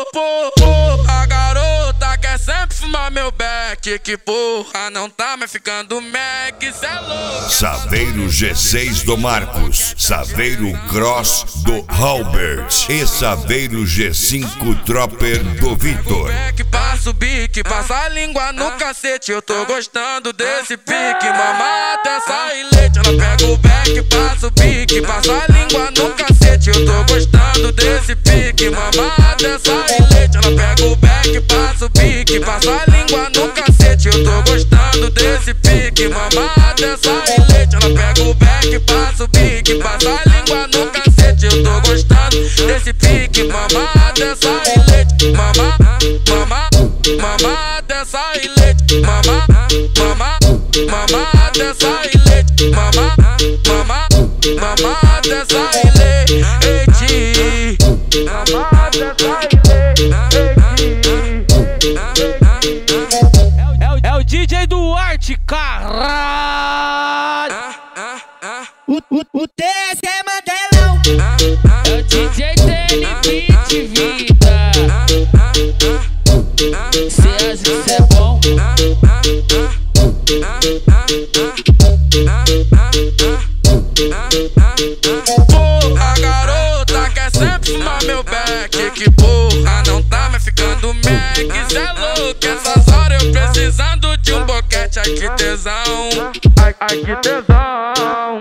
A garota quer sempre fumar meu beck. Que porra, não tá mais ficando Mac, cê é louco. Saveiro G6 do Marcos, Saveiro Cross do Albert e Saveiro G5 Tropper do Vitor. Passa o bique, passa a língua no cacete. Eu tô gostando desse pique. Mama até sair leite. Ela pega o beck, passa o bique, passa a língua no cacete. Eu tô gostando desse pique. Mama até sair leite. Ela pega o beck, passa o bique, passa a língua no cacete. Eu tô gostando desse pique. Mama até sair leite. Ela pega o beck, passa o bique, passa a língua no cacete. Eu tô gostando desse pique. Mama até sair leite. Mama até sair leite. Mama até sair leite. Mama até sair leite. Mama até sair leite. É o DJ Duarte, caralho. O TS é Mandelão. É o DJ Dele Beat Vida. Cê é bom. A garota quer sempre fumar meu beck. Que porra, não tá mais ficando Mac, cê é louco. Essas horas eu precisando de um boquete. Ai que tesão, ai que tesão.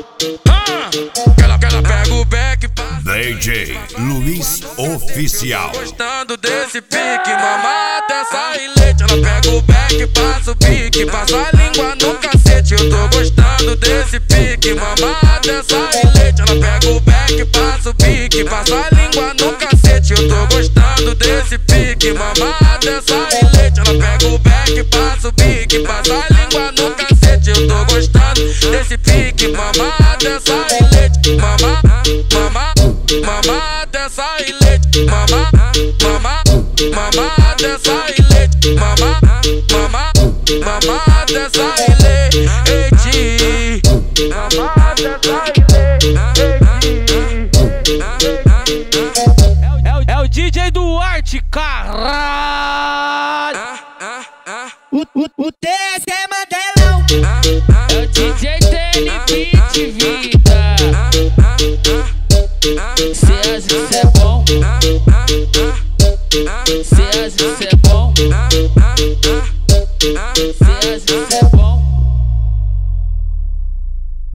Ela pega o beck, DJ Luiz Oficial. Gostando desse pique, mama até sair leite. Ela pega o beck, passa o pique, passa a língua no cacete. Eu tô gostando desse pique, mama até sair leite. Ela pega o beck, passa o pique, passa a língua no cacete. Eu tô gostando desse pique, mama até sair leite. Ela pega o beck, passa o pique, passa a língua no cacete. Eu tô gostando desse pique, mama até sair leite. Mama até sair leite. Mama